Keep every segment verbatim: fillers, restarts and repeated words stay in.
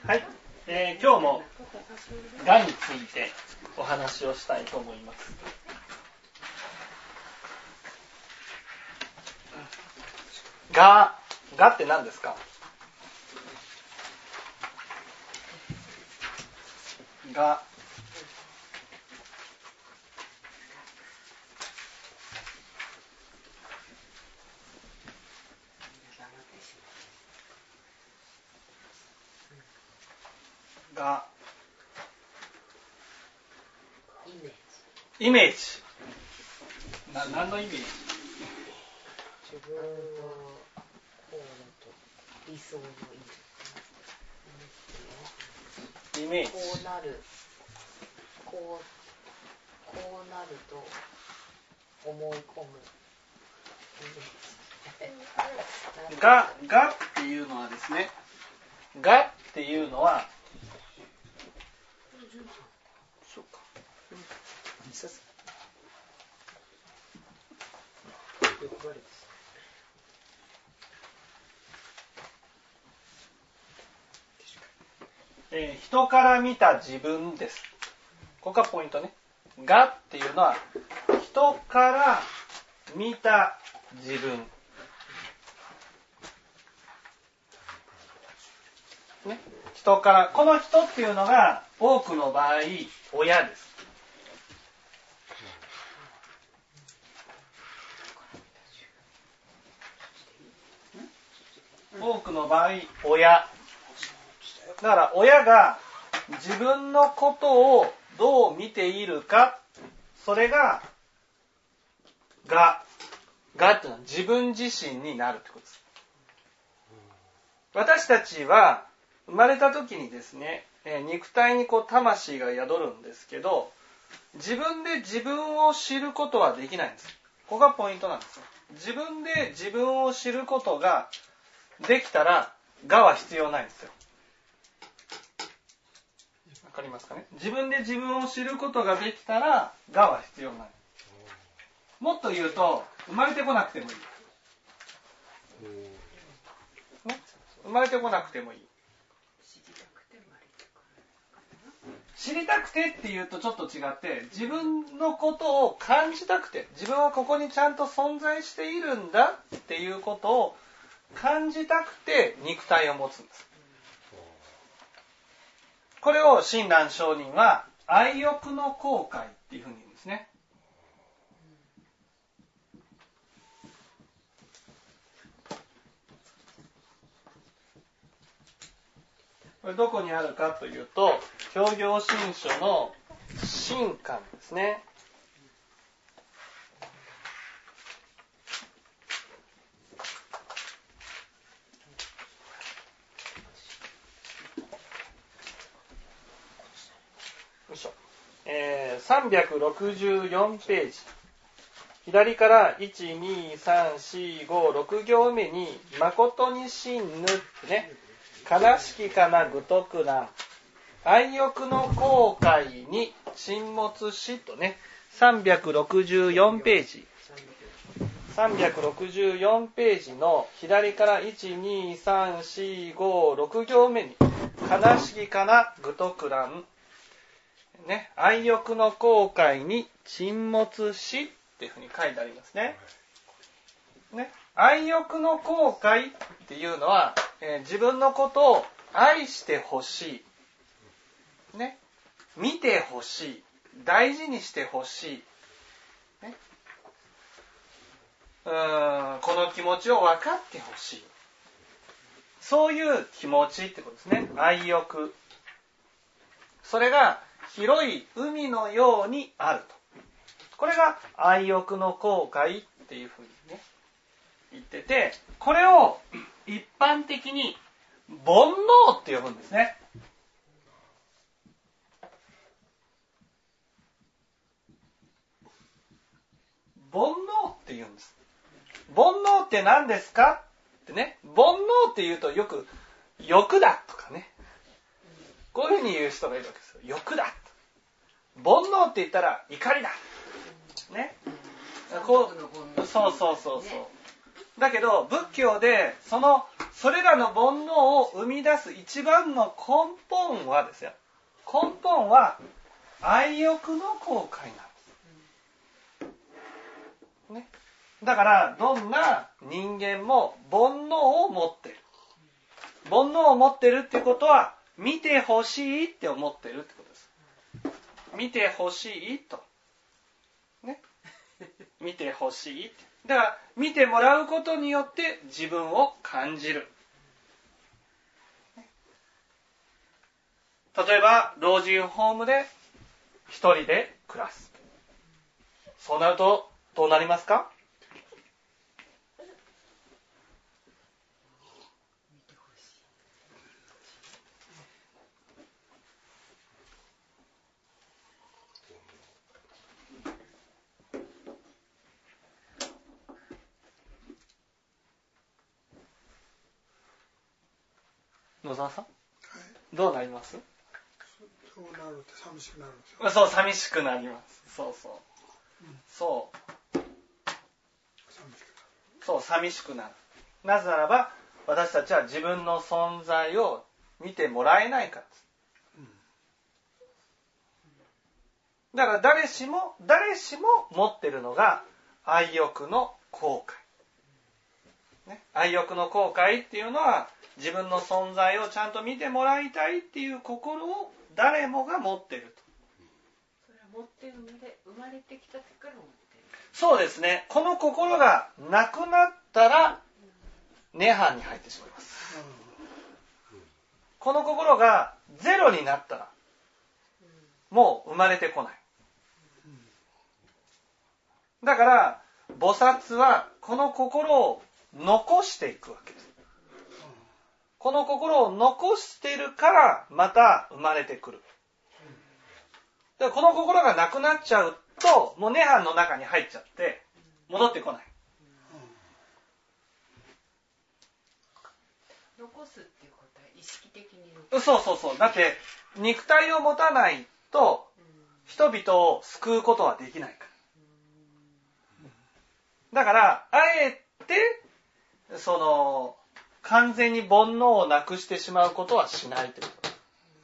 はい、えー、今日もがについてお話をしたいと思います。が、がって何ですか？が、が、イメージ。な、何のイメージ？ 自分のこうだと理想のイメージ。 こうなる、こう、こうなると思い込むイメージ。 が、がっていうのはですね、がっていうのは、そうか。えー、人から見た自分です。ここがポイントね。がっていうのは人から見た自分。ね、人からこの人っていうのが多くの場合親です。多くの場合親。だから親が自分のことをどう見ているか、それがががっていうのは自分自身になるってことです。私たちは生まれた時にですね、肉体にこう魂が宿るんですけど、自分で自分を知ることはできないんです。ここがポイントなんです。自分で自分を知ることができたらがは必要ないんですよ。わかりますかね？自分で自分を知ることができたらがは必要ない。もっと言うと生まれてこなくてもいい。ね、生まれてこなくてもいい。知りたくてっていうとちょっと違って、自分のことを感じたくて、自分はここにちゃんと存在しているんだっていうことを感じたくて肉体を持つんです。これを親鸞上人は愛欲の後悔っていうふうに言うんですね。これどこにあるかというと、教行信書の信巻ですね。よいしょ。えー、さんびゃくろくじゅうよんページ。左からいち、に、さん、よん、ご、ろく行目に誠に真ぬってね、悲しきかな愚徳な愛欲の後悔に沈没しとね、さんびゃくろくじゅうよんページさんびゃくろくじゅうよんページの左からいち、に、さん、よん、ご、ろく行目に悲しきかな愚徳乱ね、愛欲の後悔に沈没しっていうふうに書いてありますね。ね、愛欲の後悔っていうのは、えー、自分のことを愛してほしい、ね、見てほしい、大事にしてほしい、ね、うーん、この気持ちを分かってほしい、そういう気持ちってことですね。愛欲、それが広い海のようにあると。これが愛欲の後悔っていうふうにね言ってて、これを一般的に煩悩って呼ぶんですね。煩悩って言うんです。煩悩って何ですかってね、煩悩って言うとよく欲だとかね、こういうふうに言う人がいるわけですよ。欲だ。煩悩って言ったら怒りだ。ね。こう、そうそうそうそう。だけど仏教でそのそれらの煩悩を生み出す一番の根本はですよ、根本は愛欲の後悔なんです、ね、だからどんな人間も煩悩を持っている。煩悩を持っているっていうことは見てほしいって思ってるってことです。見てほしいと、ね、見てほしいって。だから見てもらうことによって自分を感じる。例えば老人ホームで一人で暮らす。そうなるとどうなりますか？野沢さん、はい、どうなります？ そうなると寂しくなるんですよ。 そう、寂しくなります。そうそう、うん、そう寂しくなる。そう、寂しくなる。なぜならば私たちは自分の存在を見てもらえないからです、うん、だから誰しも誰しも持ってるのが愛欲の後悔、ね、愛欲の後悔っていうのは自分の存在をちゃんと見てもらいたいっていう心を誰もが持っていると。 それは持ってるので生まれてきた時から持っている。 そうですね。この心がなくなったら涅槃に入ってしまいます。この心がゼロになったらもう生まれてこない。だから菩薩はこの心を残していくわけです。この心を残しているからまた生まれてくる。でこの心がなくなっちゃうともう涅槃の中に入っちゃって戻ってこない。 残すっていうことは意識的に残す。 そうそうそう。だって肉体を持たないと人々を救うことはできないから。だからあえてその完全に煩悩をなくしてしまうことはしないということ。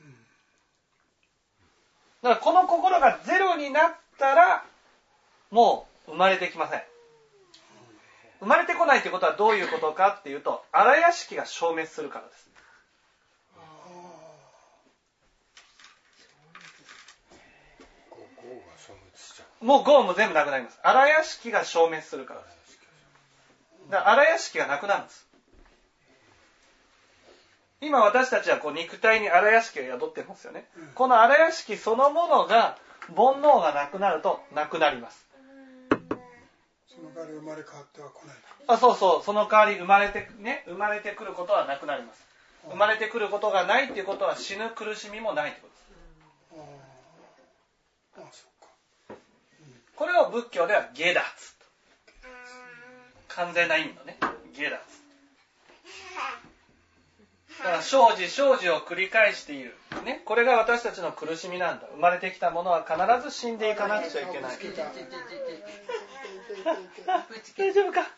だからこの心がゼロになったらもう生まれてきません。生まれてこないということはどういうことかっていうと、荒屋敷が消滅するからです。もう業も全部なくなります。荒屋敷が消滅するからです。だから荒屋敷がなくなるんです。今私たちはこう肉体に荒屋敷が宿ってますよね、うん、この荒屋敷そのものが煩悩がなくなるとなくなります。 その代わり生まれ変わっては来ない。 あ、そうそう、その代わり生まれてね、生まれてくることはなくなります。生まれてくることがないっていうことは死ぬ苦しみもないってことです。ああ、そっか、うん、これを仏教では解脱と、完全な意味のね、解脱だから生死生死を繰り返している、ね、これが私たちの苦しみなんだ。生まれてきたものは必ず死んでいかなくちゃいけない。大丈夫か？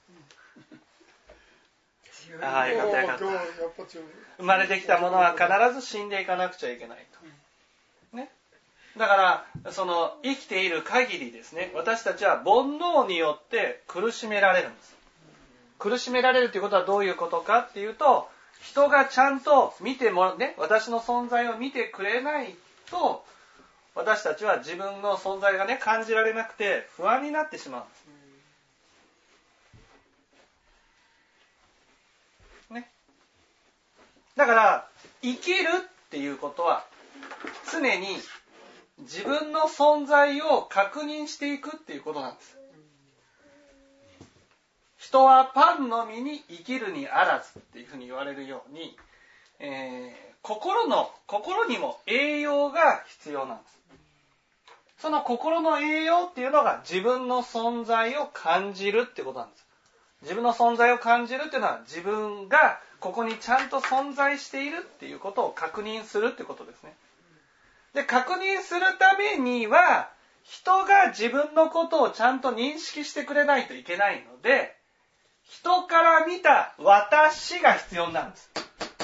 ああ、よかったよかった。生まれてきたものは必ず死んでいかなくちゃいけないと、ね、だからその生きている限りですね、私たちは煩悩によって苦しめられるんです。苦しめられるということはどういうことかっていうと、人がちゃんと見てもね、私の存在を見てくれないと、私たちは自分の存在がね、感じられなくて不安になってしまうんです。ね。だから生きるっていうことは常に自分の存在を確認していくっていうことなんです。人はパンのみに生きるにあらずっていうふうに言われるように、えー、心の心にも栄養が必要なんです。その心の栄養っていうのが自分の存在を感じるってことなんです。自分の存在を感じるっていうのは自分がここにちゃんと存在しているっていうことを確認するってことですね。で、確認するためには人が自分のことをちゃんと認識してくれないといけないので、 人から見た私が必要になるんです。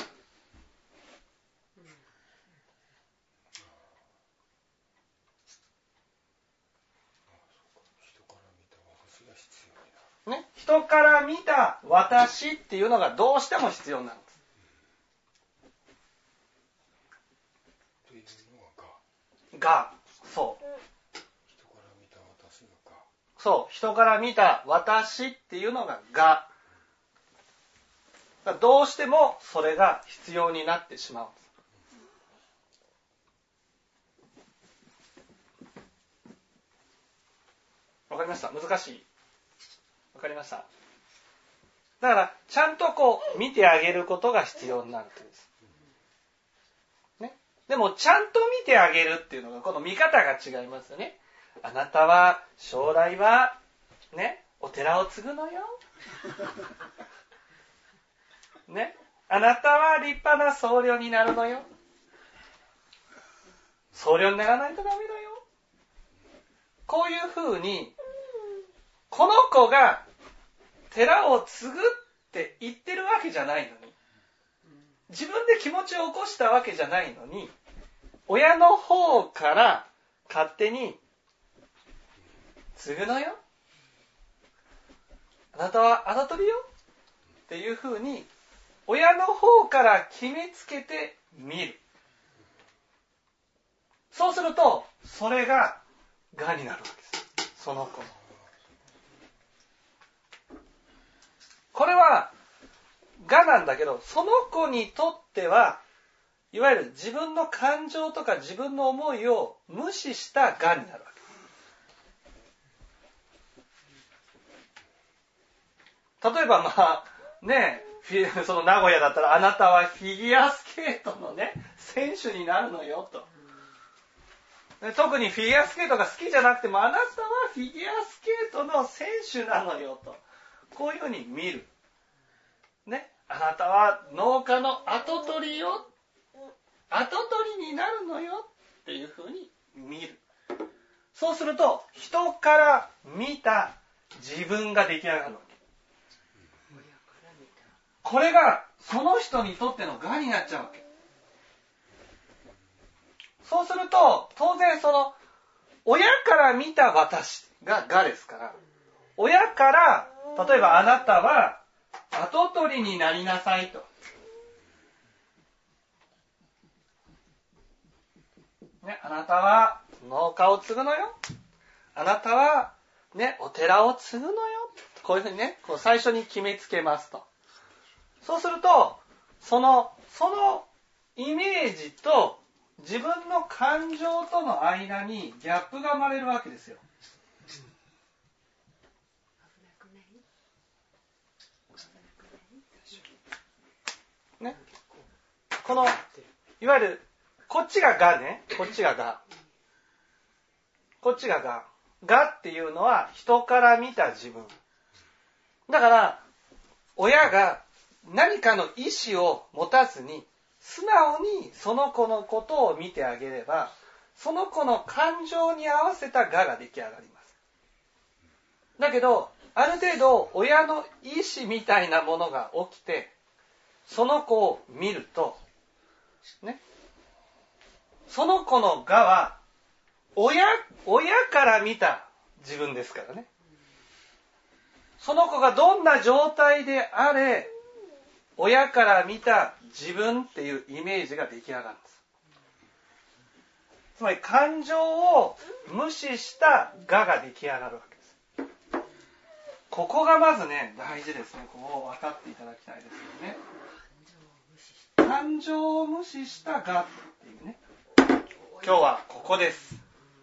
ね、人から見た私っていうのがどうしても必要になるんです。 というのがが、そう。 人から見た私がが。 そう、人から見た私っていうのがが。どうしてもそれが必要になってしまうんです。わかりました？難しい？わかりました？だからちゃんとこう見てあげることが必要になるというです、ね、でもちゃんと見てあげるっていうのがこの見方が違いますよね。あなたは将来はねお寺を継ぐのよね、あなたは立派な僧侶になるのよ。僧侶にならないとダメだよ。こういうふうにこの子が寺を継ぐって言ってるわけじゃないのに、自分で気持ちを起こしたわけじゃないのに、親の方から勝手に継ぐのよ、あなたはあざとりよっていうふうに親の方から決めつけてみる。そうするとそれががになるわけです。その子の。これはがなんだけど、その子にとってはいわゆる自分の感情とか自分の思いを無視したがになるわけ。例えばまあねえ、その名古屋だったらあなたはフィギュアスケートのね選手になるのよと。特にフィギュアスケートが好きじゃなくてもあなたはフィギュアスケートの選手なのよと。こういうふうに見る。ね、あなたは農家の跡取りよ。跡取りになるのよっていうふうに見る。そうすると人から見た自分が出来上がるわけ。これがその人にとってのがになっちゃうわけ。そうすると当然その親から見た私ががですから、親から例えばあなたは跡取りになりなさいと、ね、あなたは農家を継ぐのよ、あなたは、ね、お寺を継ぐのよ、こういうふうにねこう最初に決めつけますと。そうするとそのそのイメージと自分の感情との間にギャップが生まれるわけですよ。ね、このいわゆるこっちががね、こっちがが、こっちがが、がっていうのは人から見た自分だから、親が何かの意思を持たずに素直にその子のことを見てあげれば、その子の感情に合わせたがが出来上がります。だけどある程度親の意思みたいなものが起きてその子を見るとね、その子のがは親、親から見た自分ですからね。その子がどんな状態であれ親から見た自分っていうイメージが出来上がるんです。つまり感情を無視したがが出来上がるわけです。ここがまずね大事ですね。ここを分かっていただきたいですよね。感情を無視したがっていうね。今日はここです。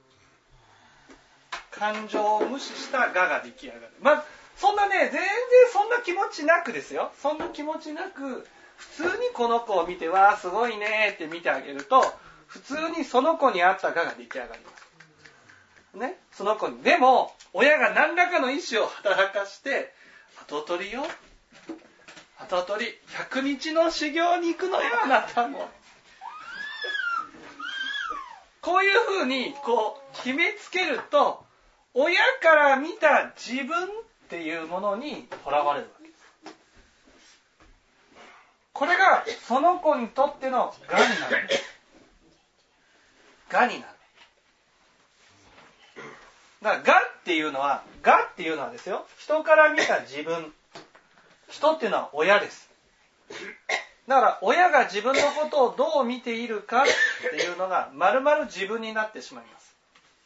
感情を無視したがが出来上がる。まずそんなね全然そんな気持ちなくですよ。そんな気持ちなく普通にこの子を見てわーすごいねって見てあげると普通にその子に合ったがが出来上がります。ね、その子にでも親が何らかの意思を働かして跡取りよ、跡取りひゃくにちの修行に行くのよあなたも。こういうふうにこう決めつけると親から見た自分っていうものにとらわれるわけです。 これがその子にとってのがになる。がになる。だからがっていうのは、がっていうのはですよ、人から見た自分。人っていうのは親です。だから親が自分のことをどう見ているかっていうのが丸々自分になってしまいます。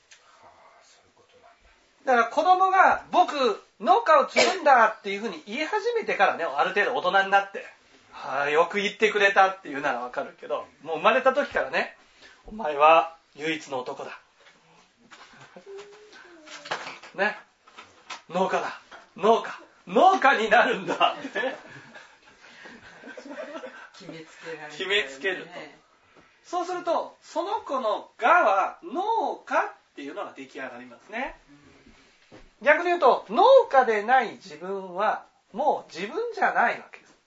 だから子供が僕農家を継ぐんだっていうふうに言い始めてからね、ある程度大人になって、はあ、よく言ってくれたっていうならわかるけど、もう生まれた時からね、お前は唯一の男だ。ね、農家だ、農家、農家になるんだってね。 決めつけられる、ね、 決めつけると。そうすると、その子のがは農家っていうのが出来上がりますね。逆に言うと、農家でない自分はもう自分じゃないわけです。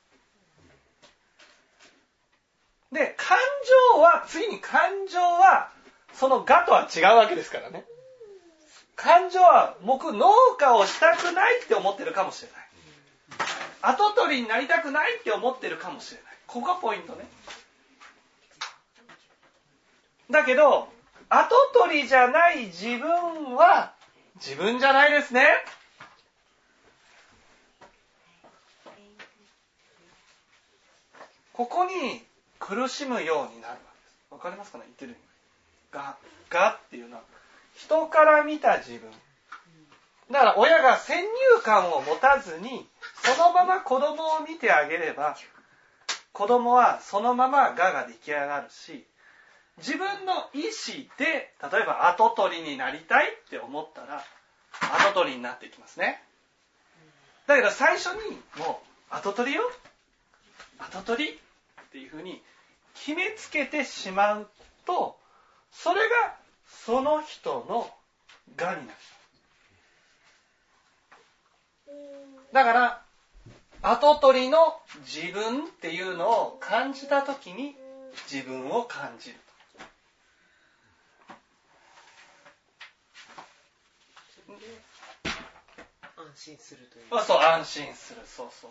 で、感情は、次に感情は、そのがとは違うわけですからね。感情は、僕農家をしたくないって思ってるかもしれない。跡取りになりたくないって思ってるかもしれない。ここがポイントね。だけど、跡取りじゃない自分は、自分じゃないですね。ここに苦しむようになるわけです。わかりますかね、言ってる意味が。がっていうのは、人から見た自分。だから親が先入観を持たずに、そのまま子供を見てあげれば、子供はそのままがが出来上がるし、自分の意思で、例えば跡取りになりたいって思ったら、跡取りになっていきますね。だけど最初に、もう、跡取りよ、跡取りっていうふうに決めつけてしまうと、それがその人のがになる。だから、跡取りの自分っていうのを感じたときに自分を感じる。 安心するという。 そうそう、安心する。そうそう。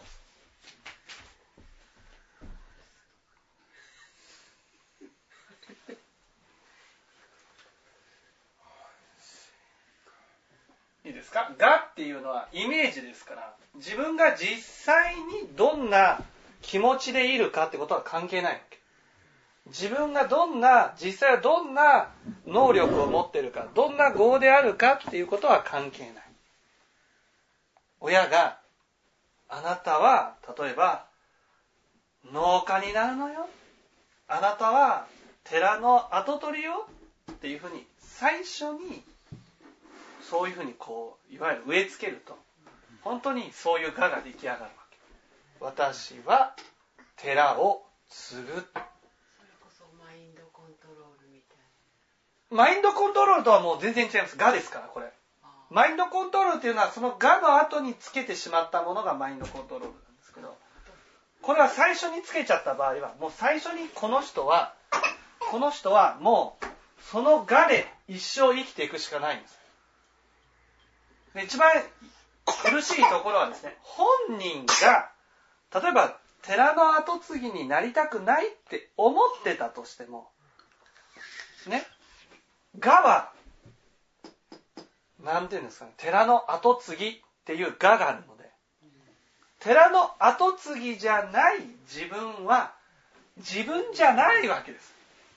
いいですか？がっていうのはイメージですから、自分が実際にどんな気持ちでいるかってことは関係ないわけ。自分がどんな、実際はどんな能力を持っているか、どんな業であるかっていうことは関係ない。親が、あなたは、例えば、農家になるのよ。あなたは、寺の跡取りよ。っていうふうに、最初に、そういうふうにこう、いわゆる植え付けると、本当にそういうがが出来上がるわけ。私は、寺を継ぐ。 それこそマインドコントロールみたいな。マインドコントロールとはもう全然違います。がですから、これ。マインドコントロールっていうのはそのがの後につけてしまったものがマインドコントロールなんですけど、これは最初につけちゃった場合はもう最初にこの人はこの人はもうそのがで一生生きていくしかないんです。で、一番苦しいところはですね、本人が例えば寺の跡継ぎになりたくないって思ってたとしてもね、がはなんていうんですかね、寺の跡継ぎっていうががあるので、寺の跡継ぎじゃない自分は自分じゃないわけです。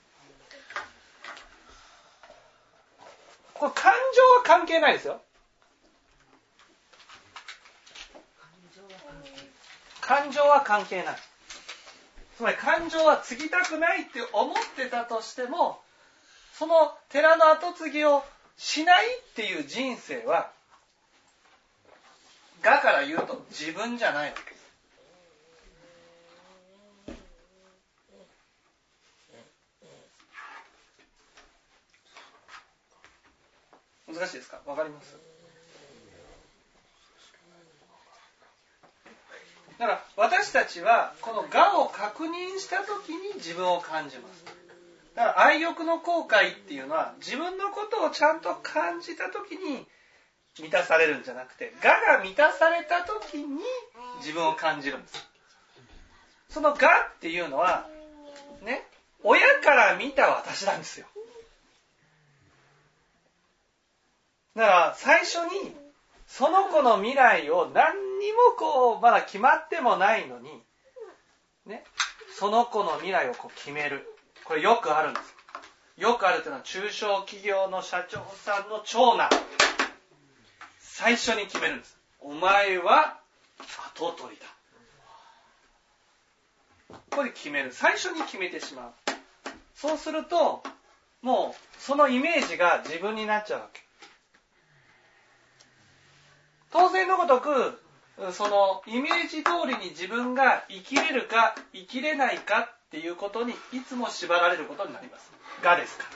これ感情は関係ないですよ。感情は関係ない。つまり感情は継ぎたくないって思ってたとしても、その寺の跡継ぎをしないっていう人生は、がから言うと自分じゃないわけです。難しいですか？わかります？だから私たちはこのがを確認したときに自分を感じます。だから愛欲の後悔っていうのは自分のことをちゃんと感じたときに満たされるんじゃなくて、がが満たされたときに自分を感じるんです。 そのがっていうのは、ね、親から見た私なんですよ。だから最初にその子の未来を何にもこうまだ決まってもないのに、ね、その子の未来をこう決める。これよくあるんです。よくあるというのは中小企業の社長さんの長男。最初に決めるんです。お前は跡取りだ。ここで決める。最初に決めてしまう。そうすると、もうそのイメージが自分になっちゃうわけ。当然のごとく、そのイメージ通りに自分が生きれるか生きれないかっていうことにいつも縛られることになります。がですから。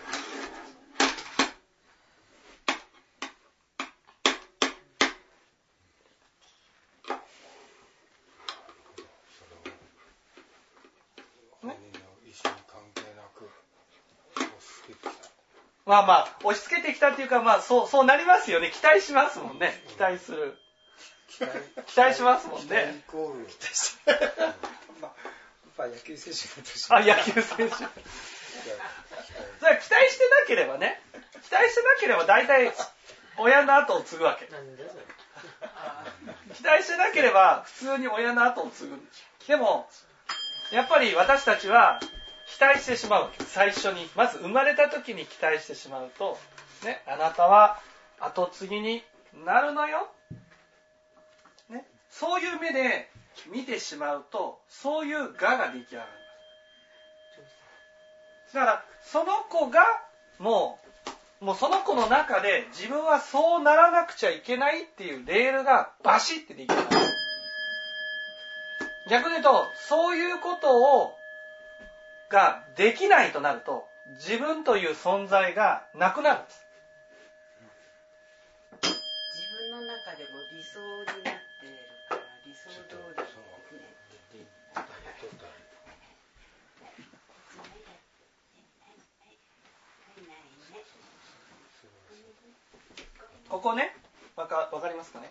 まあまあ押し付けてきたっていうか、まあそうそうなりますよね。期待しますもんね。期待する。期待, 期待しますもんね。 期待しまあ野球選手として。 あ、野球選手。それは期待してなければね。期待してなければ大体親の後を継ぐわけ。期待してなければ普通に親の後を継ぐんです。でもやっぱり私たちは期待してしまうわけ。最初にまず生まれた時に期待してしまうと、ね、あなたは後継ぎになるのよ、ね、そういう目で見てしまうと、そういう我が出来上がります。だからその子がもうもうその子の中で自分はそうならなくちゃいけないっていうレールがバシッて出来上がる。逆に言うと、そういうことをができないとなると、自分という存在がなくなるんです。 自分の中でも理想になっているから、理想通りにね。 ここね、わか、わかりますかね。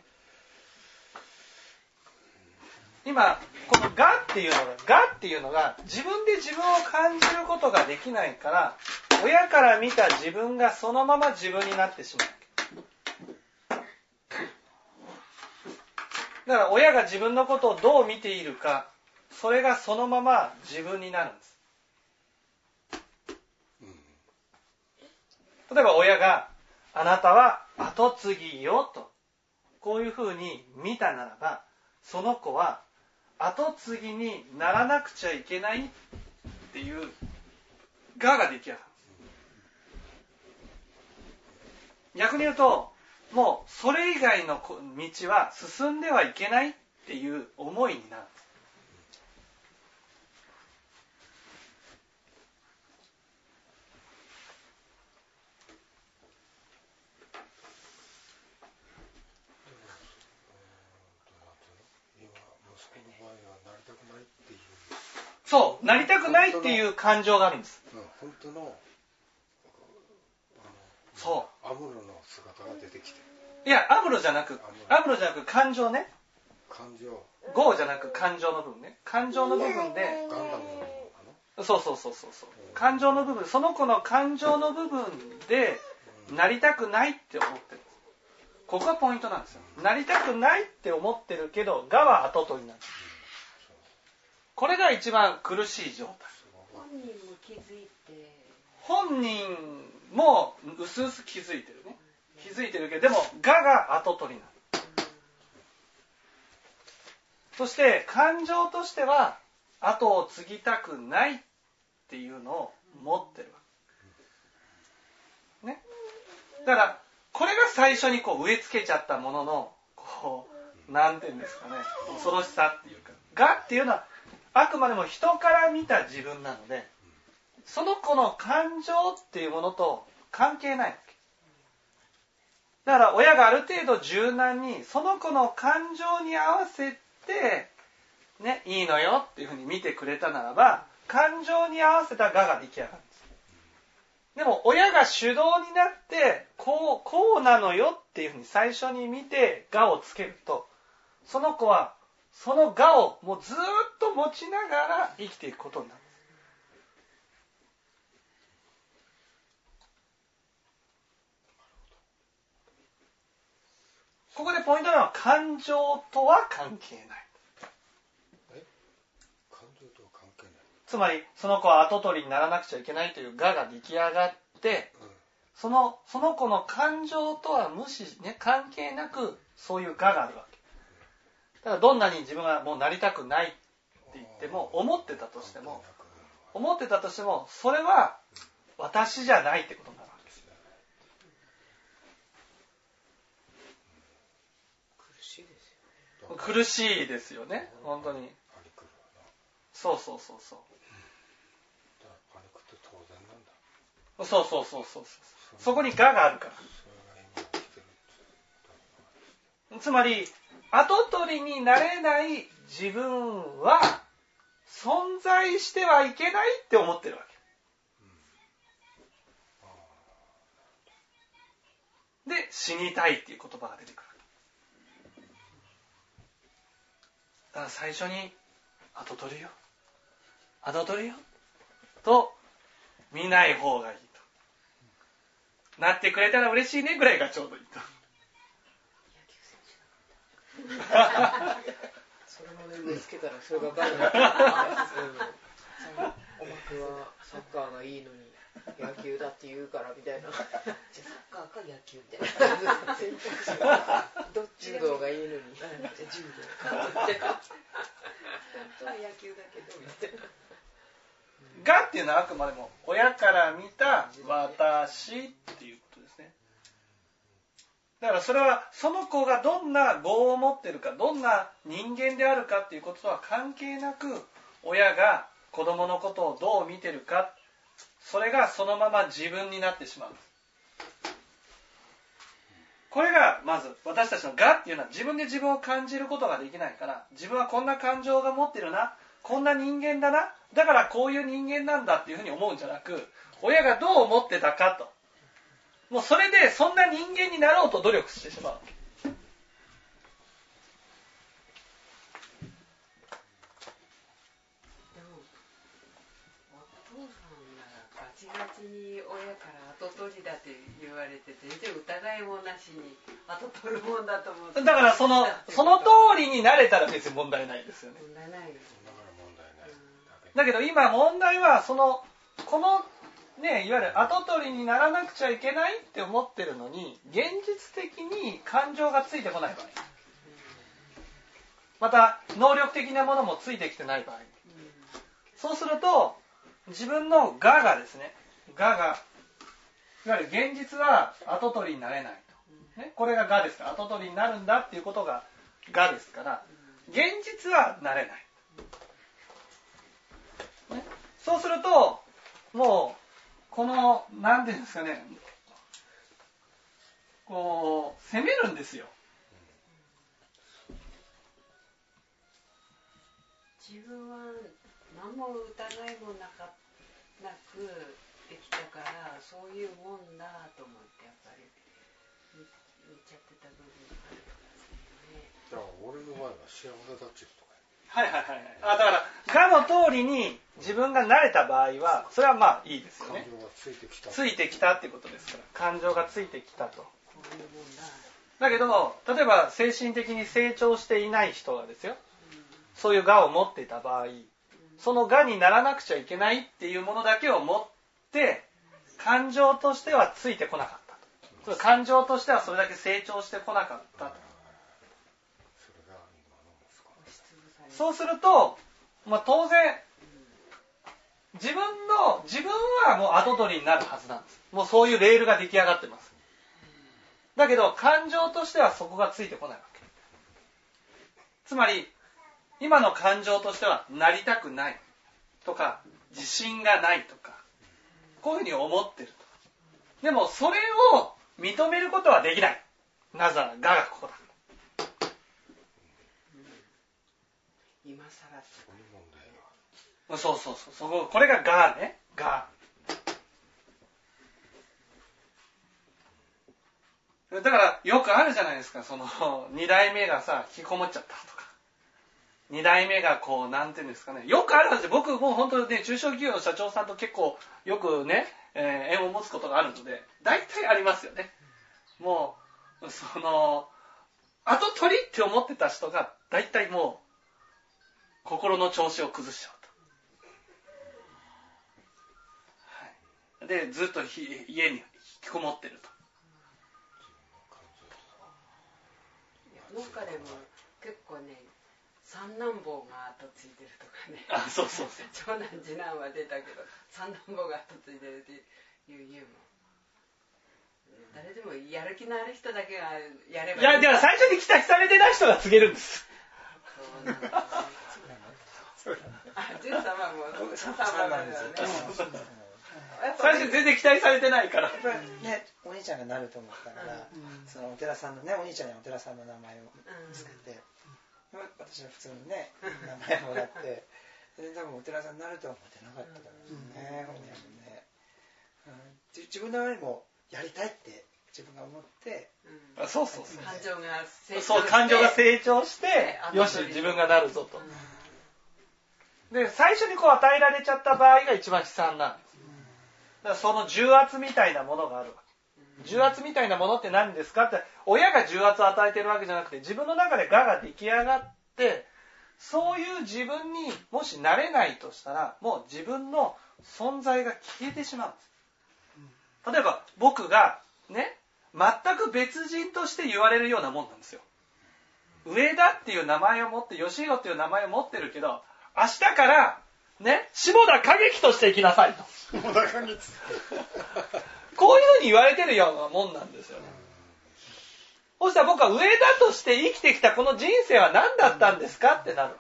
今このがっていうのががっていうのが自分で自分を感じることができないから、親から見た自分がそのまま自分になってしまう。だから親が自分のことをどう見ているか、それがそのまま自分になるんです。例えば親があなたは後継ぎよとこういうふうに見たならば、その子は後継ぎにならなくちゃいけないっていう我が出来上がる。逆に言うと、もうそれ以外の道は進んではいけないっていう思いになる。そう、なりたくないっていう感情があるんです。 本当の、 そう。 アムロの姿が出てきて。 いや、アムロじゃなく、アムロじゃなく感情ね。 感情。 ゴーじゃなく感情の部分ね。感情の部分で。 ガンダムの部分かな。そうそうそうそうそう。感情の部分、その子の感情の部分でなりたくないって思ってる。ここがポイントなんですよ。なりたくないって思ってるけど、がは後取りなんです。これが一番苦しい状態。 本人も気づいて。 本人もうすうす気づいてるね。気づいてるけど、でもがが後取りなの。そして感情としては後を継ぎたくないっていうのを持ってるわけ。ね。だからこれが最初にこう植え付けちゃったもののこうなんていうんですかね、恐ろしさっていうか、がっていうのはあくまでも人から見た自分なので、その子の感情っていうものと関係ないわけ。だから親がある程度柔軟にその子の感情に合わせてね、いいのよっていうふうに見てくれたならば、感情に合わせた我が出来上がるんです。でも親が主導になってこうこうなのよっていうふうに最初に見て我をつけると、その子はその我をもうずーっと持ちながら生きていくことになる。ここでポイントなのは感情とは関係ない。 え？感情とは関係ない。 つまりその子は跡取りにならなくちゃいけないという我が出来上がって、うん、そのその子の感情とは無視ね関係なくそういう我があるわけ。だからどんなに自分がもうなりたくないって言っても思ってたとしても思ってたとしてもそれは私じゃないってことになるわけです。苦しいですよね。本当に。そうそうそうそう。 パニックって当然なんだ。 そうそうそうそう。そこに我があるから。つまり跡取りになれない自分は存在してはいけないって思ってるわけ。で、死にたいっていう言葉が出てくる。だから最初に跡取りよ跡取りよと見ない方がいいと。なってくれたら嬉しいねぐらいがちょうどいいと。 それまで植え付けたらそれがバカだった。お前はサッカーがいいのに野球だって言うからみたいな。 じゃあサッカーか野球って選択肢がどっち柔道がいいのに。 じゃあ柔道か。本当は野球だけどみたいな。 我っていうのはあくまでも親から見た私っていうことですね。だからそれはその子がどんな業を持ってるかどんな人間であるかっていうこととは関係なく親が子供のことをどう見てるかそれがそのまま自分になってしまうんです。これがまず私たちの我っていうのは自分で自分を感じることができないから自分はこんな感情が持ってるなこんな人間だなだからこういう人間なんだっていうふうに思うんじゃなく親がどう思ってたかともうそれでそんな人間になろうと努力してしまうわけ。 でもお父さんならガチガチに親から跡取りだって言われて全然疑いもなしに跡取るもんだと思ってだからそのその通りになれたら別に問題ないですよね。 問題ないですね。 だけど今問題はそのこのねいわゆる跡取りにならなくちゃいけないって思ってるのに現実的に感情がついてこない場合また能力的なものもついてきてない場合そうすると自分の我がですね我がいわゆる現実は跡取りになれないと、ね、これが我ですから跡取りになるんだっていうことが我ですから現実はなれないそうするともうこの何て言うんですかねこう責めるんですよ。 自分は何も疑いもなかなくできたからそういうもんだと思ってやっぱり 見, 見ちゃってた部分があるんですよね。 だから俺の場合は幸せだっちゅうとかはいはいはいはい。あだから我の通りに自分が慣れた場合はそれはまあいいですよね。 感情がついてきた。 ついてきたってことですから感情がついてきたと。だけど例えば精神的に成長していない人がですよ。そういう我を持っていた場合、その我にならなくちゃいけないっていうものだけを持って感情としてはついてこなかったと。感情としてはそれだけ成長してこなかったと。そうすると、まあ、当然自分の自分はもう跡取りになるはずなんです。もうそういうレールが出来上がってます。だけど感情としてはそこがついてこないわけ。つまり今の感情としてはなりたくないとか自信がないとかこういうふうに思ってると。でもそれを認めることはできない。なぜなら我がここだ。 今更そこに問題が。 そうそうそう。そここれが我ね。我。だからよくあるじゃないですか。その二代目がさ引きこもっちゃったとか。 に代目がこうなんていうんですかね、よくあるんですよ。僕もう本当にね、中小企業の社長さんと結構よくね、えー、縁を持つことがあるので、大体ありますよね。もうその後取りって思ってた人が大体もう心の調子を崩しちゃうと、はい、でずっと家に引きこもってると。 農家でも結構ね、三男坊が後継いでるとかね。 あ、そうそうそう。 長男次男は出たけど、三男坊が後継いでるっていう家も。誰でもやる気のある人だけがやればいい。 いや、では最初に期待されてない人が告げるんです。 そうなんですね。あ、ジュン様も三男なんですよね。 最初全然期待されてないから。 やっぱりね、お兄ちゃんがなると思ったから、うん、そのお寺さんのね、お兄ちゃんにお寺さんの名前をつけて、うん、私は普通にね、名前もらって、全然多分お寺さんになるとは思ってなかったからね、本人もね、うん。自分の中にもやりたいって自分が思って、 うん、あ、そうそうそう。 感情が成長して、 そう、感情が成長して、よし、自分がなるぞと。うん、で、最初にこう与えられちゃった場合が一番悲惨なんです。だからその重圧みたいなものがあるわけ。重圧みたいなものって何ですかって、親が重圧を与えてるわけじゃなくて、自分の中で我が出来上がって、そういう自分にもしなれないとしたら、もう自分の存在が消えてしまうんです。例えば僕がね、全く別人として言われるようなもんなんですよ。上田っていう名前を持って、吉弘っていう名前を持ってるけど、明日からね、下田景樹として生きなさいと。下田景樹。こういうふうに言われてるようなもんなんですよね。そしたら僕は上田として生きてきたこの人生は何だったんですかってなるわ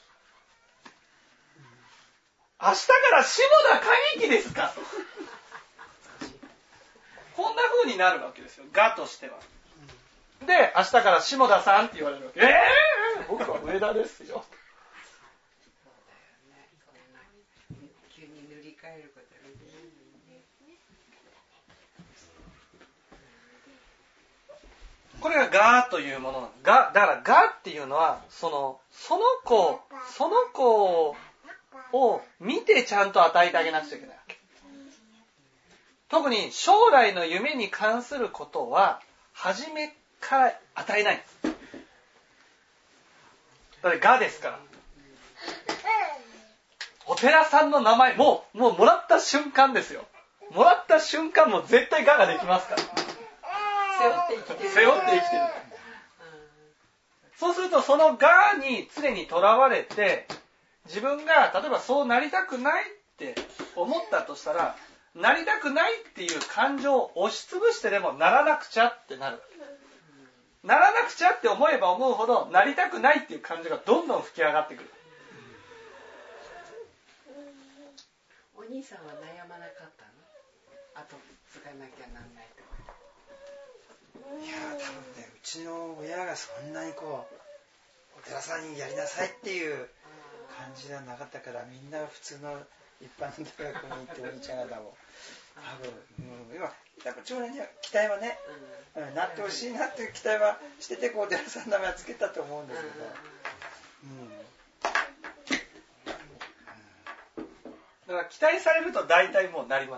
け。明日から下田景樹ですかと。こんなふうになるわけですよ。がとしては。で、明日から下田さんって言われるわけ。えー、僕は上田ですよ。 急に塗り替えることができないのにね。 これががというものなんだ。が、だからがっていうのは、その、その子、その子を見てちゃんと与えてあげなくちゃいけないわけ。特に将来の夢に関することは、初めから与えないんです。だってがですから。お寺さんの名前、もう、もうもらった瞬間ですよ。もらった瞬間もう絶対がができますから。 背負って生きてる。 背負って生きてる。そうするとそのがに常にとらわれて、自分が例えばそうなりたくないって思ったとしたら、なりたくないっていう感情を押しつぶしてでもならなくちゃってなる。ならなくちゃって思えば思うほど、なりたくないっていう感情がどんどん吹き上がってくる。 お兄さんは悩まなかったの？あと継がなきゃなんないとか。 いやー、多分ね、うちの親がそんなにこうお寺さんにやりなさいっていう感じではなかったから、みんな普通の一般の大学に行ってお兄ちゃん方も多分、うん、今やっぱ長男には期待はね、うん、なってほしいなっていう期待はしてて、こうお寺さんの名前をつけたと思うんですけど、うんだから期待されると大体もうなります。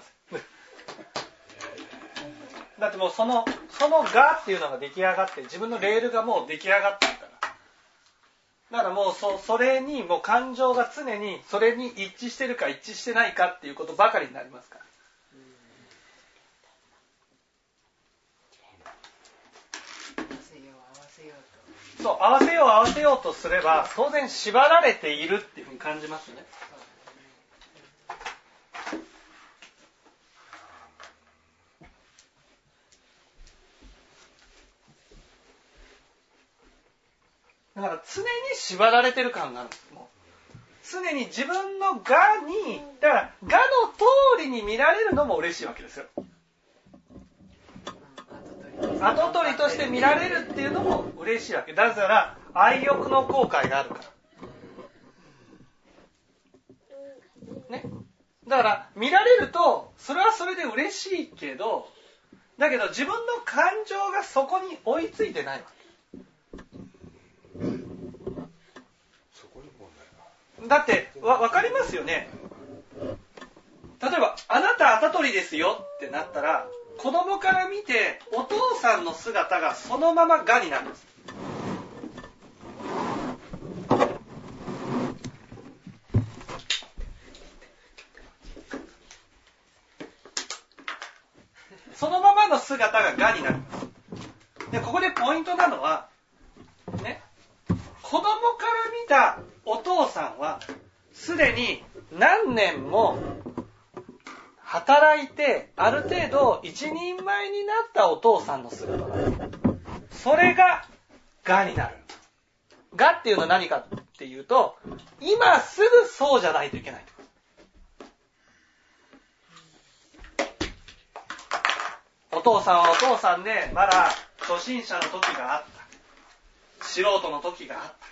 だってもうそのそのがっていうのが出来上がって、自分のレールがもう出来上がってるから。だからもう そ, それにもう感情が常にそれに一致してるか一致してないかっていうことばかりになりますから。そう、合わせよう合わせようとすれば当然縛られているっていうふうに感じますね。だから常に縛られてる感があるんです。もう常に自分のがに、だからがの通りに見られるのも嬉しいわけですよ。後取りとして見られるっていうのも嬉しいわけ。だから愛欲の後悔があるから。ね。だから見られるとそれはそれで嬉しいけど、だけど自分の感情がそこに追いついてないわけ。 そこにだってわ分かりますよね。例えばあなた跡取りですよってなったら、子供から見てお父さんの姿がそのまま我になるんです。そのままの姿が我になるんです。で、ここでポイントなのはね、子供から見たお父さんはすでに何年も働いてある程度一人前になったお父さんの姿だ。それが我になる。我っていうのは何かっていうと、今すぐそうじゃないといけない。お父さんはお父さんでまだ初心者の時があった。素人の時があった。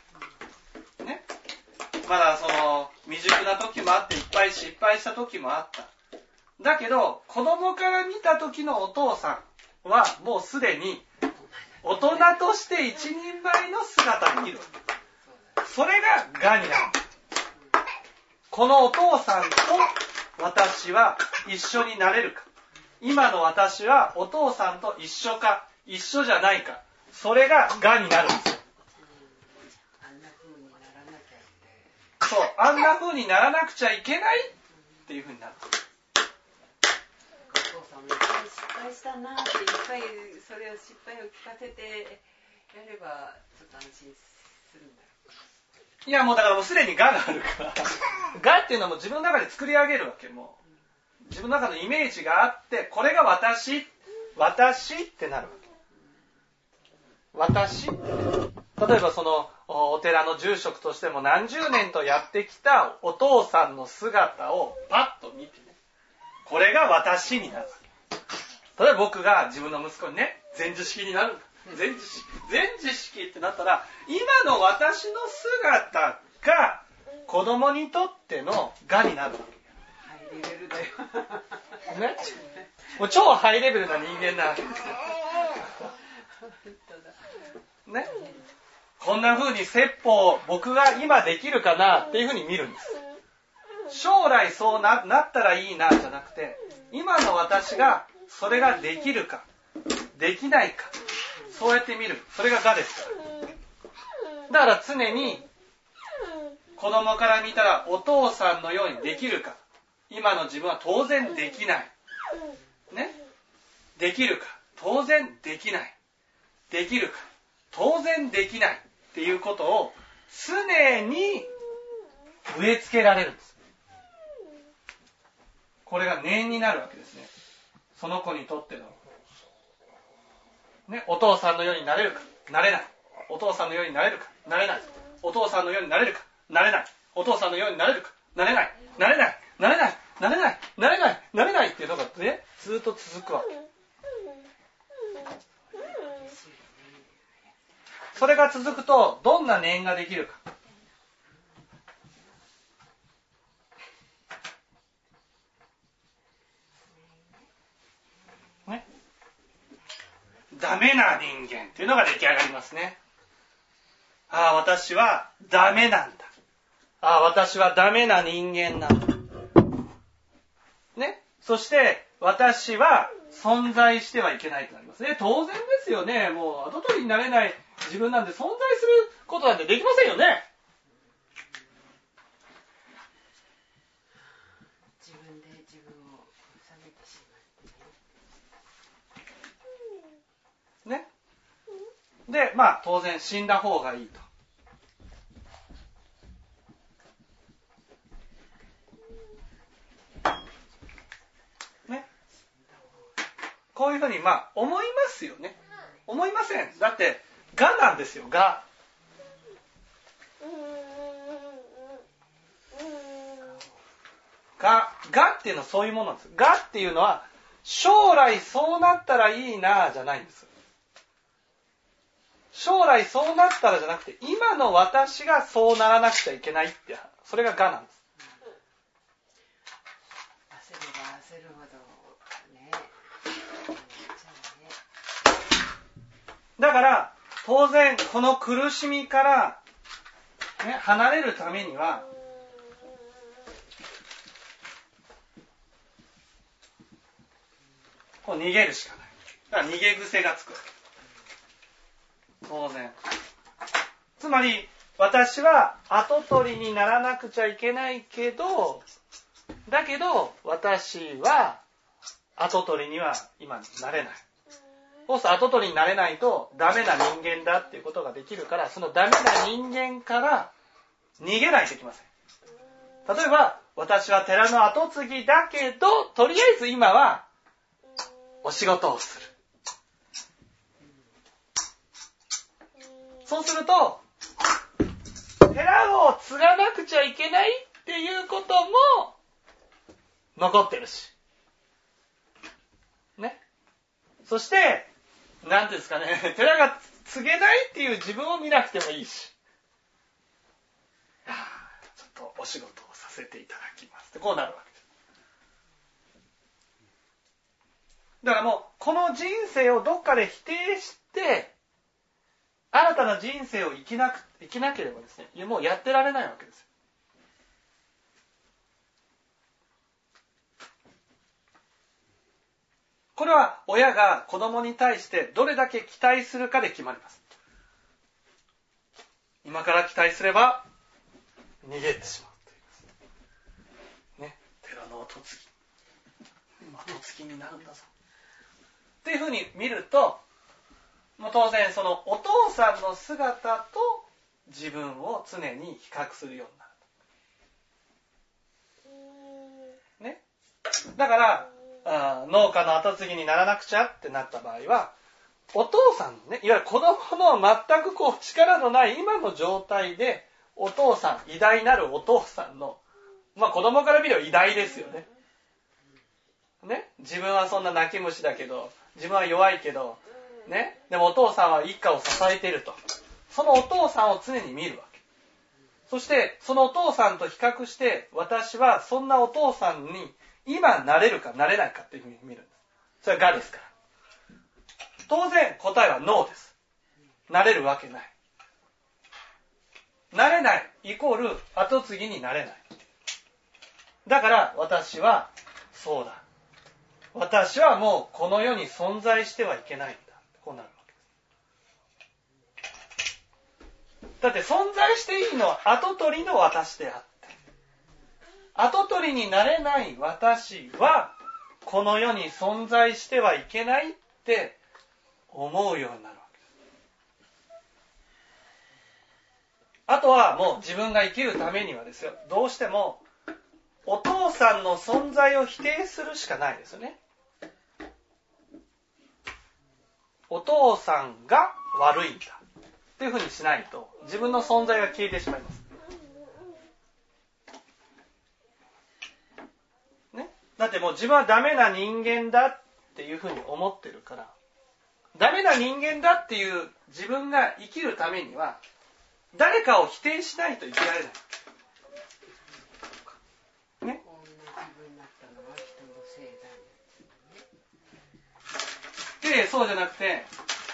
ね。まだその未熟な時もあっていっぱい失敗した時もあった。だけど子供から見た時のお父さんはもうすでに大人として一人前の姿にいる。それが我になる。このお父さんと私は一緒になれるか。今の私はお父さんと一緒か一緒じゃないか。それが我になるんですよ。そう、あんな風にならなくちゃいけないっていう風になる。 お父さんもいっぱい失敗したなっていっぱいそれを失敗を聞かせてやればちょっと安心するんだよ。 いやもうだからもうすでに我があるから我っていうのも自分の中で作り上げるわけ。もう自分の中のイメージがあってこれが私私ってなるわけ。私って、ね、例えばそのお寺の住職としても何十年とやってきたお父さんの姿をパッと見てね、これが私になるわけ。例えば僕が自分の息子にね前授式になるんだ。前授式前授式ってなったら今の私の姿が子供にとっての我になるわけ。 ハイレベルだよね、もう超ハイレベルな人間なわけですよ。ね、こんな風に説法僕が今できるかなっていう風に見るんです。将来そう な, なったらいいなじゃなくて、今の私がそれができるかできないか、そうやって見る。それが我ですから。だから常に子供から見たらお父さんのようにできるか、今の自分は当然できない。ね、できるか当然できない。できるか当然できないっていうことを常に植え付けられるんです。これが念になるわけですね。その子にとっての、ね、お父さんのようになれるかなれない。お父さんのようになれるかなれない。お父さんのようになれるかなれない。お父さんのようになれるかなれない。なれないなれないなれないなれないなれないっていうのがねずっと続くわけ。それが続くとどんな念ができるか。ね、ダメな人間っていうのが出来上がりますね。ああ、私はダメなんだ。ああ、私はダメな人間なんだ。ね。そして私は存在してはいけないとなりますね。当然ですよね。もう跡取りになれない自分なんて存在することなんてできませんよね。 自分で自分を下げてしまってね。で、まあ当然死んだ方がいいと。ね。こういうふうにまあ思いますよね。思いません。だって我なんですよ、我。我、我っていうのはそういうものなんです。我っていうのは将来そうなったらいいなじゃないんです。将来そうなったらじゃなくて今の私がそうならなくちゃいけないって、それが我なんです。 焦れば焦るほどね。 だから当然この苦しみから、ね、離れるためにはこう逃げるしかない。だから逃げ癖がつくわけ。当然。つまり、私は跡取りにならなくちゃいけないけど、だけど、私は跡取りには今なれない。そうすると跡取りになれないとダメな人間だっていうことができるから、そのダメな人間から逃げないといけません。例えば、私は寺の跡継ぎだけど、とりあえず今はお仕事をする。そうすると、寺を継がなくちゃいけないっていうことも残ってるし。ね。そして、なんていうんですかね、寺が継げないっていう自分を見なくてもいいし。ちょっとお仕事をさせていただきますってこうなるわけです。だからもうこの人生をどっかで否定して新たな人生を生きなく生きなければですね、もうやってられないわけですよ。これは親が子供に対してどれだけ期待するかで決まります。今から期待すれば逃げてしまうというね、寺の跡継ぎ跡継ぎになるんだぞっていうふうに見ると、もう当然そのお父さんの姿と自分を常に比較するようになる。ね。だからあ農家の跡継ぎにならなくちゃってなった場合は、お父さんのね、いわゆる子供の全くこう力のない今の状態で、お父さん、偉大なるお父さんの、まあ子供から見れば偉大ですよね。ね。自分はそんな泣き虫だけど、自分は弱いけど、ね。でもお父さんは一家を支えていると。そのお父さんを常に見るわけ。そして、そのお父さんと比較して、私はそんなお父さんに今なれるかなれないかっていうふうに見るんです。それは我ですから。当然答えはノーです。なれるわけない。なれないイコール後継ぎになれない。だから私はそうだ。私はもうこの世に存在してはいけないんだ。こうなるわけです。だって存在していいのは後取りの私であって、後取りになれない私はこの世に存在してはいけないって思うようになるわけです。あとはもう自分が生きるためにはですよ、どうしてもお父さんの存在を否定するしかないですよね。お父さんが悪いんだっていうふうにしないと自分の存在が消えてしまいます。ね、だってもう自分はダメな人間だっていうふうに思ってるから、ダメな人間だっていう自分が生きるためには誰かを否定しないと生きられない。ね。 こんな自分になったのは人のせいだね。 で、そうじゃなくて、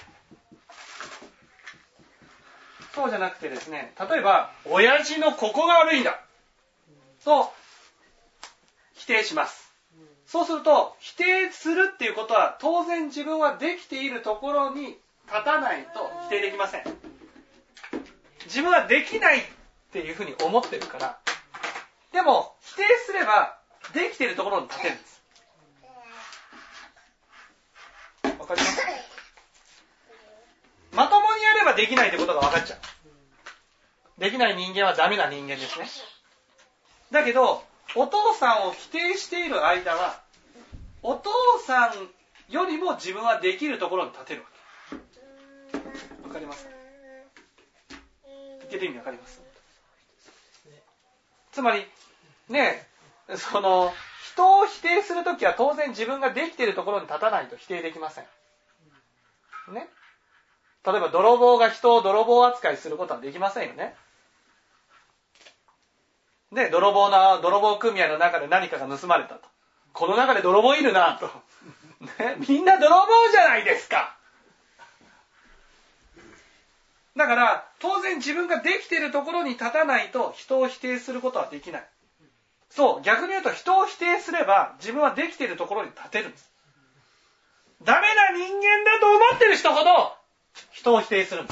そうじゃなくてですね、例えば、親父のここが悪いんだと否定します。そうすると、否定するっていうことは、当然自分はできているところに立たないと否定できません。自分はできないっていうふうに思ってるから、でも否定すればできているところに立てるんです。わかります？まともにやればできないってことが分かっちゃう。できない人間はダメな人間ですね。だけどお父さんを否定している間は、お父さんよりも自分はできるところに立てるわけ。わかります？言ってる意味わかります？つまりね、その人を否定するときは当然自分ができているところに立たないと否定できません。ね。例えば泥棒が人を泥棒扱いすることはできませんよね。で、泥棒の泥棒組合の中で何かが盗まれたと。この中で泥棒いるなと。ね、みんな泥棒じゃないですか。だから当然自分ができているところに立たないと人を否定することはできない。そう、逆に言うと人を否定すれば自分はできているところに立てるんです。 ダメな人間だと思ってる人ほど人を否定するんです。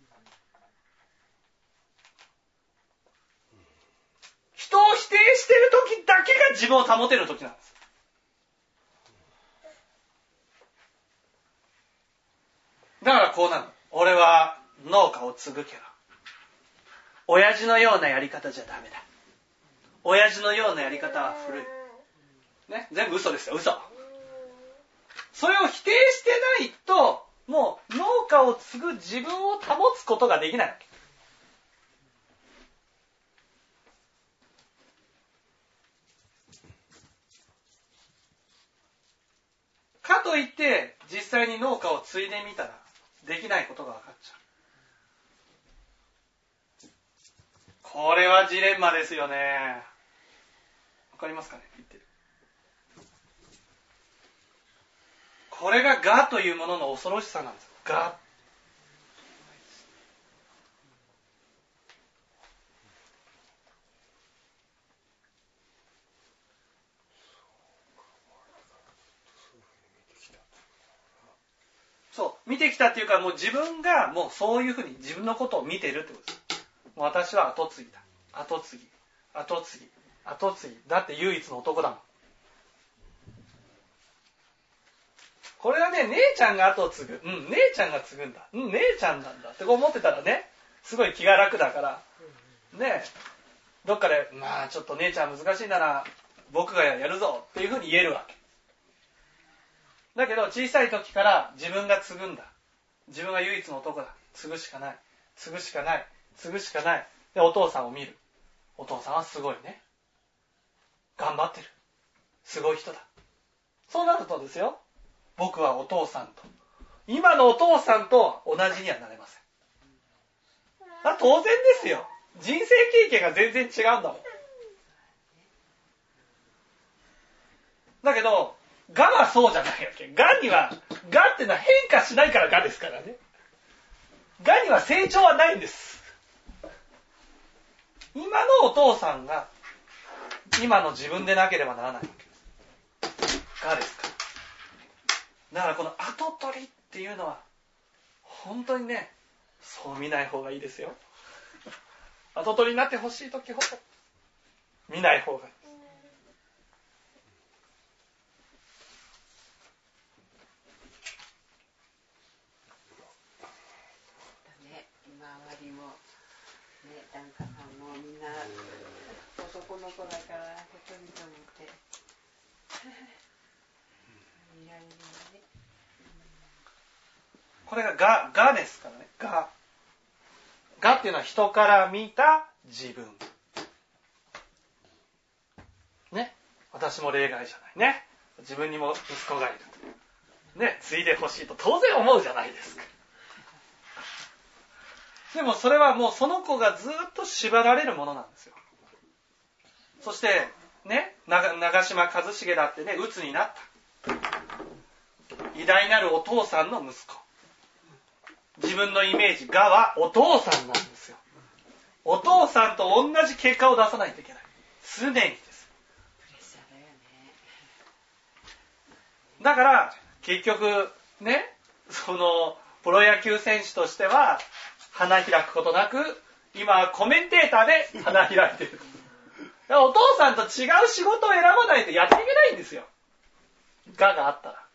人を否定してる時だけが自分を保てる時なんです。だからこうなる。俺は農家を継ぐけど、親父のようなやり方じゃダメだ。親父のようなやり方は古い。ね、全部嘘ですよ、嘘。それを否定してないと、もう農家を継ぐ自分を保つことができないわけ。かといって実際に農家を継いでみたらできないことが分かっちゃう。これはジレンマですよね。わかりますかね、言ってる。これが我というものの恐ろしさなんです。我。そう、見てきたっていうか、もう自分がもうそういうふうに自分のことを見ているってことです。もう私は後継ぎだ。後継ぎ。後継ぎ。後継ぎ。だって唯一の男だもん。これはね、姉ちゃんが後を継ぐ。うん、姉ちゃんが継ぐんだ。うん、姉ちゃんなんだってこう思ってたらね、すごい気が楽だから、ね、どっかで、まあちょっと姉ちゃん難しいなら、僕がやるぞっていうふうに言えるわけ。だけど小さい時から自分が継ぐんだ。自分が唯一の男だ。継ぐしかない。継ぐしかない。継ぐしかない。で、お父さんを見る。お父さんはすごいね。頑張ってる。すごい人だ。そうなるとですよ、僕はお父さんと、今のお父さんと同じにはなれません。当然ですよ。人生経験が全然違うんだもん。だけど、我はそうじゃないわけ。我には、我ってのは変化しないから我ですからね。我には成長はないんです。今のお父さんが、今の自分でなければならないわけです。我ですから。だからこの後取りっていうのは、本当にね、そう見ない方がいいですよ。後取りになってほしいときほど、見ない方がいい。 周りも、ね、檀家さんもみんな男の子だからほとんど見て見られるよね。 これが我、我ですからね。我。我っていうのは人から見た自分。ね。私も例外じゃないね。自分にも息子がいる。ね。継いでほしいと当然思うじゃないですか。でもそれはもうその子がずっと縛られるものなんですよ。そしてね、長嶋一茂だってね、鬱になった。偉大なるお父さんの息子。自分のイメージ、我はお父さんなんですよ。お父さんと同じ結果を出さないといけない。常にです。 プレッシャーだよね。 だから結局ね、そのプロ野球選手としては花開くことなく、今はコメンテーターで花開いている。お父さんと違う仕事を選ばないとやっていけないんですよ。我があったら。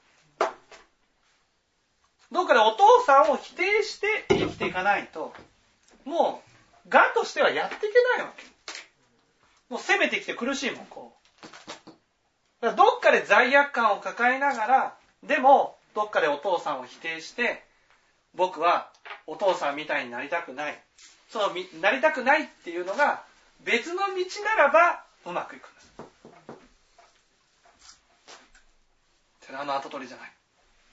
どっかでお父さんを否定して生きていかないと、もう我としてはやっていけないわけ。もう攻めてきて苦しいもん、こう。だからどっかで罪悪感を抱えながら、でもどっかでお父さんを否定して、僕はお父さんみたいになりたくない。そのなりたくないっていうのが別の道ならばうまくいくんです。寺の跡取りじゃない。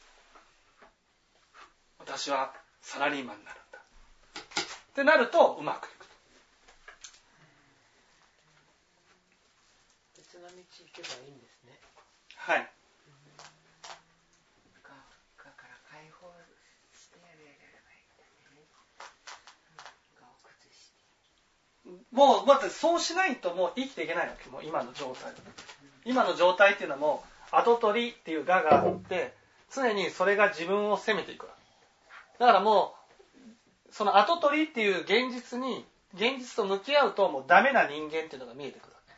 私はサラリーマンになるんだ。ってなるとうまくいくと。 別の道行けばいいんですね。 はい。 がから解放してやれればいいんだね。がを崩して。 もうまずそうしないともう生きていけないわけ。もう今の状態。今の状態っていうのはもう後取りっていう我があって、 常にそれが自分を責めていくわけ。だからもうその跡取りっていう現実に現実と向き合うともうダメな人間っていうのが見えてくるわ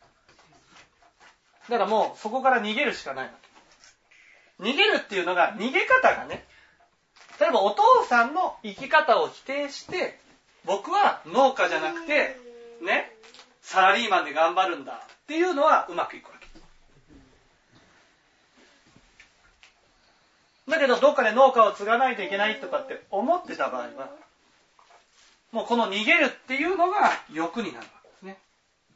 け。だからもうそこから逃げるしかないわけ。逃げるっていうのが逃げ方がね、例えばお父さんの生き方を否定して僕は農家じゃなくてねサラリーマンで頑張るんだっていうのはうまくいくわけ。だけどどっかで農家を継がないといけないとかって思ってた場合はもうこの逃げるっていうのが欲になるわけですね。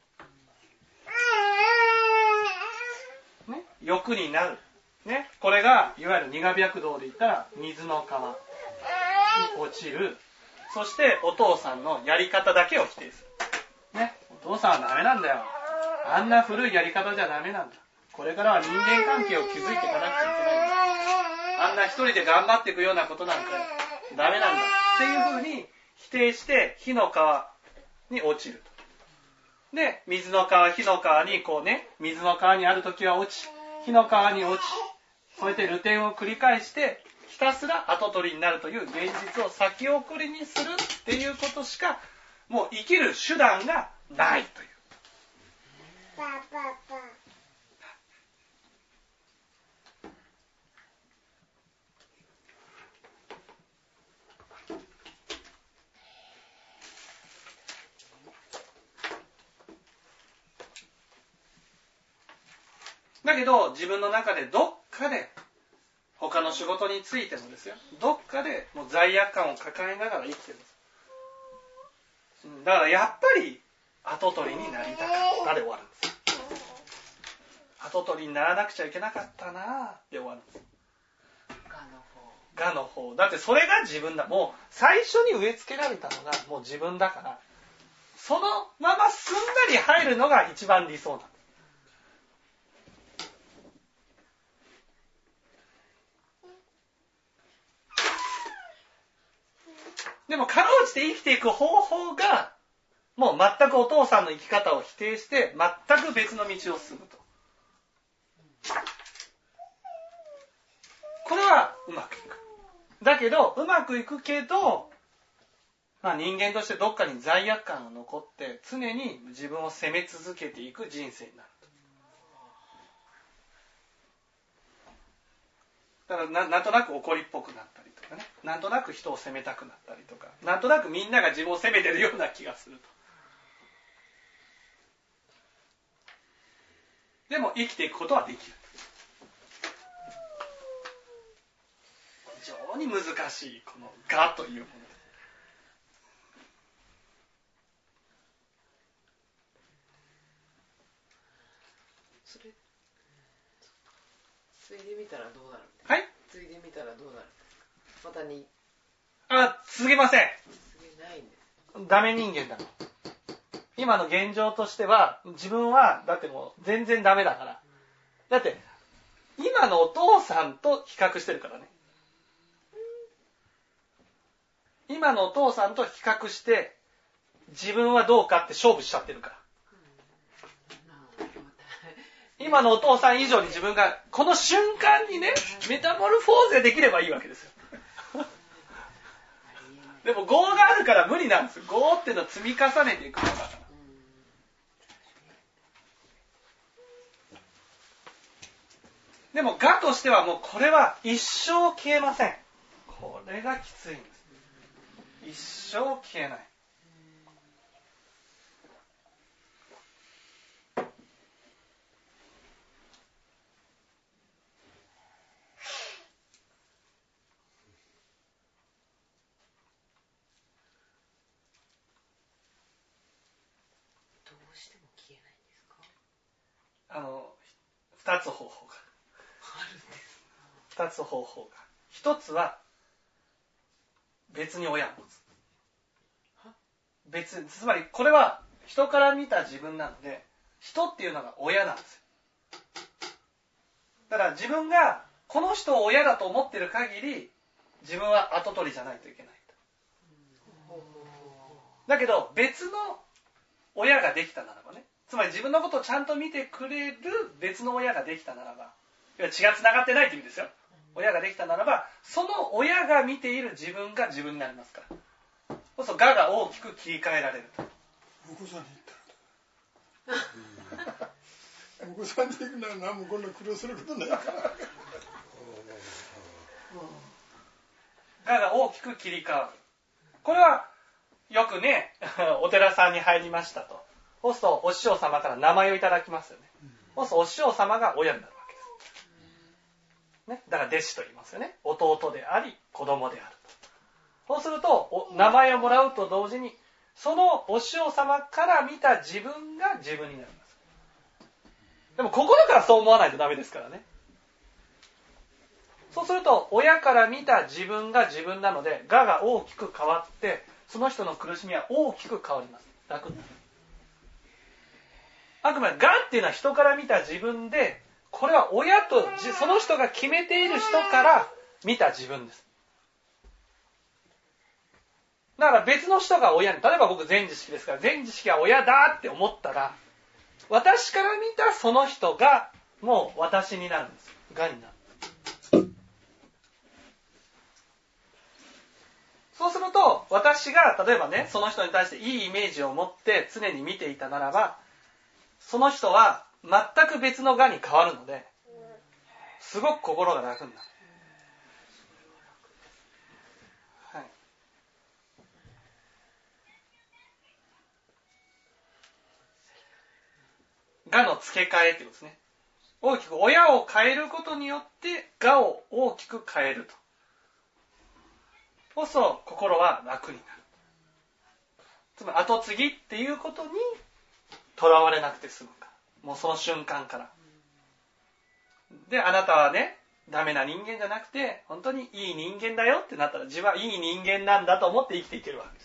ね、欲になる。ね、これがいわゆる二河白道で言ったら水の川に落ちる。そしてお父さんのやり方だけを否定する。ね、お父さんはダメなんだよ。あんな古いやり方じゃダメなんだ。これからは人間関係を築いていかなくちゃいけないんだ。あんな一人で頑張っていくようなことなんかダメなんだっていうふうに否定して火の川に落ちると。で、水の川、火の川にこうね、水の川にある時は落ち、火の川に落ち、そうやって流転を繰り返してひたすら跡取りになるという現実を先送りにするっていうことしかもう生きる手段がないという。パパパだけど自分の中でどっかで他の仕事についてもですよ、どっかでもう罪悪感を抱えながら生きてるんです。だからやっぱり跡取りになりたかったで終わるんです。跡取りにならなくちゃいけなかったなーで終わるんです。我の方。だってそれが自分だ。もう最初に植え付けられたのがもう自分だから、そのまますんなり入るのが一番理想なんです。でもかろうじて生きていく方法がもう全くお父さんの生き方を否定して全く別の道を進むと。これはうまくいく。だけどうまくいくけど、まあ、人間としてどっかに罪悪感が残って常に自分を責め続けていく人生になると。だから な, なんとなく怒りっぽくなったりとかね、なんとなく人を責めたくなったりとか、なんとなくみんなが自分を責めてるような気がすると。でも生きていくことはできる。非常に難しいこの我というものです。 それついでみたらどうなるんですか。はい。 ついでみたらどうなるんですか。またに。 あ、続けません。 続けないんです。 ダメ人間だ。今の現状としては自分はだってもう全然ダメだから。だって今のお父さんと比較してるからね。今のお父さんと比較して自分はどうかって勝負しちゃってるから。今のお父さん以上に自分がこの瞬間にねメタモルフォーゼできればいいわけですよ。でも業があるから無理なんですよ。業っていうのは積み重ねていくものだから。でも我としてはもうこれは一生消えません。これがきついんです。一生消えない。 どうしても消えないんですか。 あの二つ方法があるんです。 二つ方法が。一つは別に親を持つ。別つまりこれは人から見た自分なので、人っていうのが親なんですよ。だから自分がこの人を親だと思ってる限り自分は跡取りじゃないといけないと。だけど別の親ができたならばね、つまり自分のことをちゃんと見てくれる別の親ができたならば、血がつながってないって意味ですよ。 親ができたならば、その親が見ている自分が自分になりますから。そうすると我が大きく切り替えられると。 お子さんに言ったらお子さんに行くなら何もこんな苦労することないから我が大きく切り替わる。これはよくねお寺さんに入りましたと。そうするとお師匠様から名前をいただきますよね。そうするとお師匠様が親になるわけです、ね、だから弟子と言いますよね。弟であり子供であると。そうすると名前をもらうと同時にそのお師匠様から見た自分が自分になります。でも心からそう思わないとダメですからね。そうすると親から見た自分が自分なので我が大きく変わってその人の苦しみは大きく変わります。楽になる。あくまで我っていうのは人から見た自分で、これは親とその人が決めている人から見た自分です。だから別の人が親に、例えば僕全知識ですから全知識は親だって思ったら、私から見たその人がもう私になるんです。我になる。そうすると私が例えばねその人に対していいイメージを持って常に見ていたならば、その人は全く別の我に変わるので、すごく心が楽になる。はい。我の付け替えってことですね。大きく親を変えることによって我を大きく変えると。そうすると心は楽になる。つまり後継ぎっていうことにとらわれなくて済むから。もうその瞬間から。で、あなたはね、ダメな人間じゃなくて、本当にいい人間だよってなったら、自分はいい人間なんだと思って生きていけるわけです。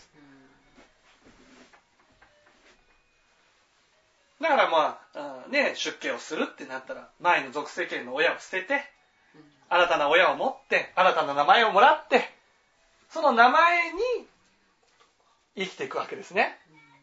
だからまあ、ね、出家をするってなったら、前の俗世間の親を捨てて、新たな親を持って、新たな名前をもらって、その名前に生きていくわけですね。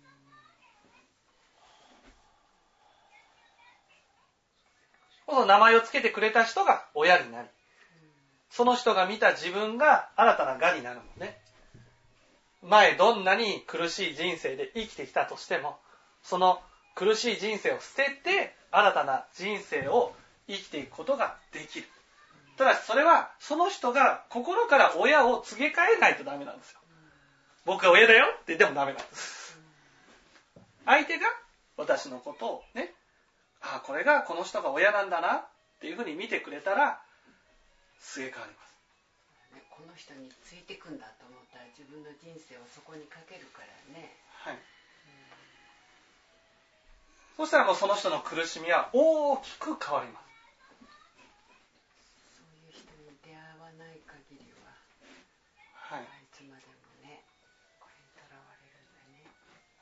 その名前をつけてくれた人が親になり、その人が見た自分が新たな我になるので、前どんなに苦しい人生で生きてきたとしても、その苦しい人生を捨てて新たな人生を生きていくことができる。ただしそれはその人が心から親を告げ替えないとダメなんですよ。僕が親だよって言ってもダメなんです。相手が私のことをね、ああこれがこの人が親なんだなっていうふうに見てくれたらすげ替わります。 この人についてくんだと思ったら自分の人生をそこにかけるからね。 はい。そしたらもうその人の苦しみは大きく変わります。 そういう人に出会わない限りは、 はい、 いつまでもね、これにとらわれるんだね。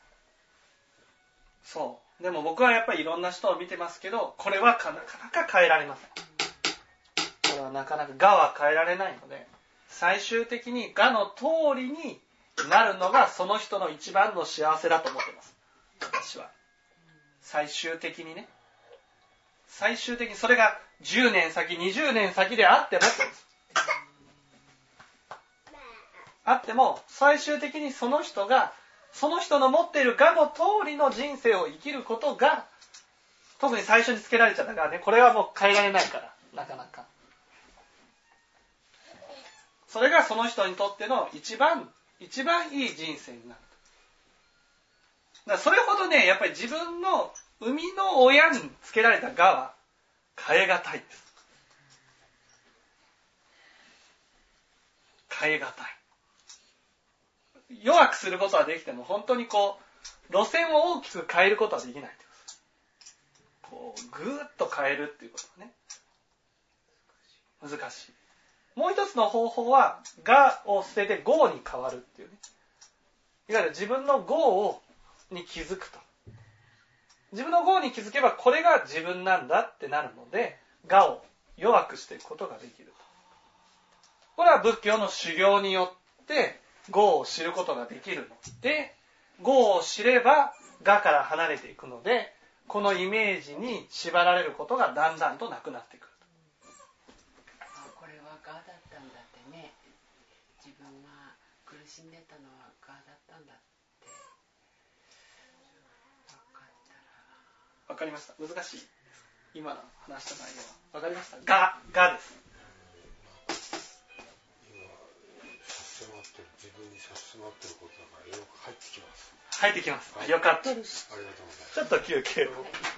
そう。でも僕はやっぱりいろんな人を見てますけど、これはなかなか変えられません。これはなかなか我は変えられないので、最終的に我の通りになるのがその人の一番の幸せだと思ってます。私は。最終的にね。最終的にそれがじゅうねん先、にじゅうねん先であってもあっても、最終的にその人が、その人の持っている我の通りの人生を生きることが、特に最初につけられちゃったからね、これはもう変えられないから、なかなか。それがその人にとっての一番、一番いい人生になる。だからそれほどね、やっぱり自分の生みの親につけられた我は変えがたいです。変えがたい。弱くすることはできても本当にこう路線を大きく変えることはできないです。こうぐーっと変えるっていうことはね難しい。もう一つの方法は我を捨てて業に変わるっていうね。いわゆる自分の業をに気づくと。自分の業に気づけばこれが自分なんだってなるので我を弱くしていくことができると。これは仏教の修行によって業を知ることができるので、業を知れば我から離れていくので、このイメージに縛られることがだんだんとなくなってくる。 あ、これはガーだったんだってね、自分が苦しんでたのはガーだったんだって分かったら。 わかりました。難しい。今の話した内容はわかりました。ガガです。 今差し迫ってる、自分に差し迫ってることだからよく入ってきます。 入ってきます。よかったです。 ありがとうございます。 ちょっと休憩を。